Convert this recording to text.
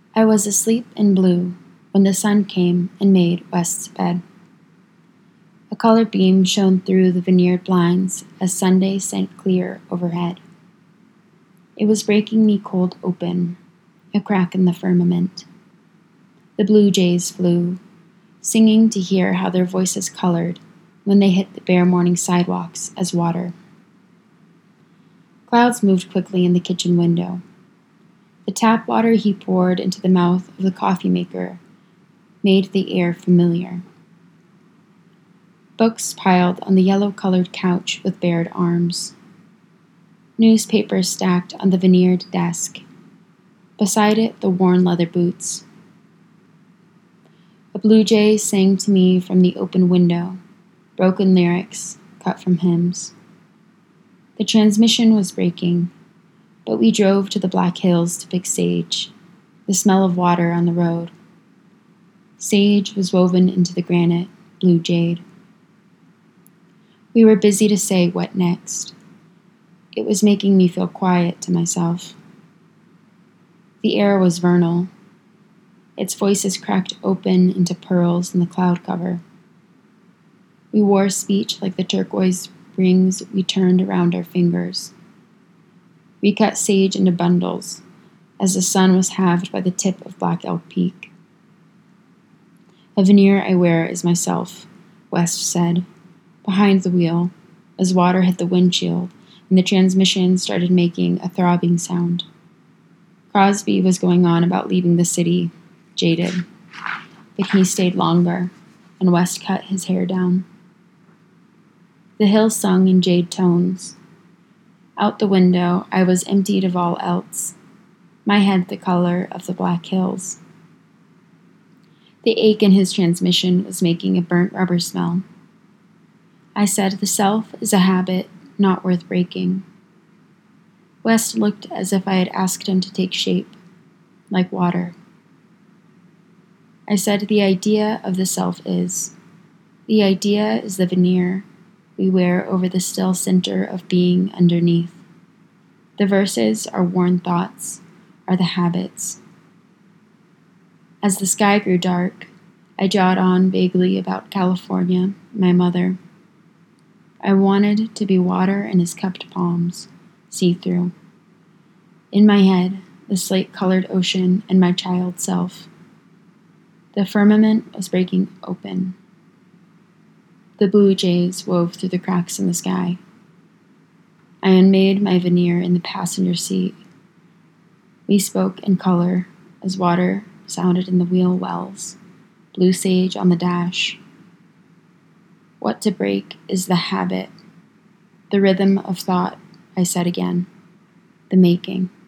I was asleep in blue when the sun came and made West's bed. A color beam shone through the veneered blinds as Sunday sank clear overhead. It was breaking me cold open, a crack in the firmament. The blue jays flew, singing to hear how their voices colored when they hit the bare morning sidewalks as water. Clouds moved quickly in the kitchen window. The tap water he poured into the mouth of the coffee maker made the air familiar. Books piled on the yellow-colored couch with bared arms. Newspapers stacked on the veneered desk. Beside it, the worn leather boots. A blue jay sang to me from the open window, broken lyrics cut from hymns. The transmission was breaking, but we drove to the Black Hills to pick sage, the smell of water on the road. Sage was woven into the granite, blue jade. We were busy to say what next. It was making me feel quiet to myself. The air was vernal. Its voices cracked open into pearls in the cloud cover. We wore speech like the turquoise rings we turned around our fingers. We cut sage into bundles as the sun was halved by the tip of Black Elk Peak. A veneer I wear is myself, West said, behind the wheel, as water hit the windshield and the transmission started making a throbbing sound. Crosby was going on about leaving the city, jaded, but he stayed longer, and West cut his hair down. The hill sung in jade tones. Out the window, I was emptied of all else, my head the color of the Black Hills. The ache in his transmission was making a burnt rubber smell. I said the self is a habit not worth breaking. West looked as if I had asked him to take shape, like water. I said the idea of the self is. The idea is the veneer we wear over the still center of being underneath. The verses are worn thoughts, are the habits. As the sky grew dark, I jawed on vaguely about California, my mother. I wanted to be water in his cupped palms, see-through. In my head, the slate-colored ocean and my child self. The firmament was breaking open. The blue jays wove through the cracks in the sky. I unmade my veneer in the passenger seat. We spoke in color as water sounded in the wheel wells, blue sage on the dash. What to break is the habit, the rhythm of thought, I said again, the making.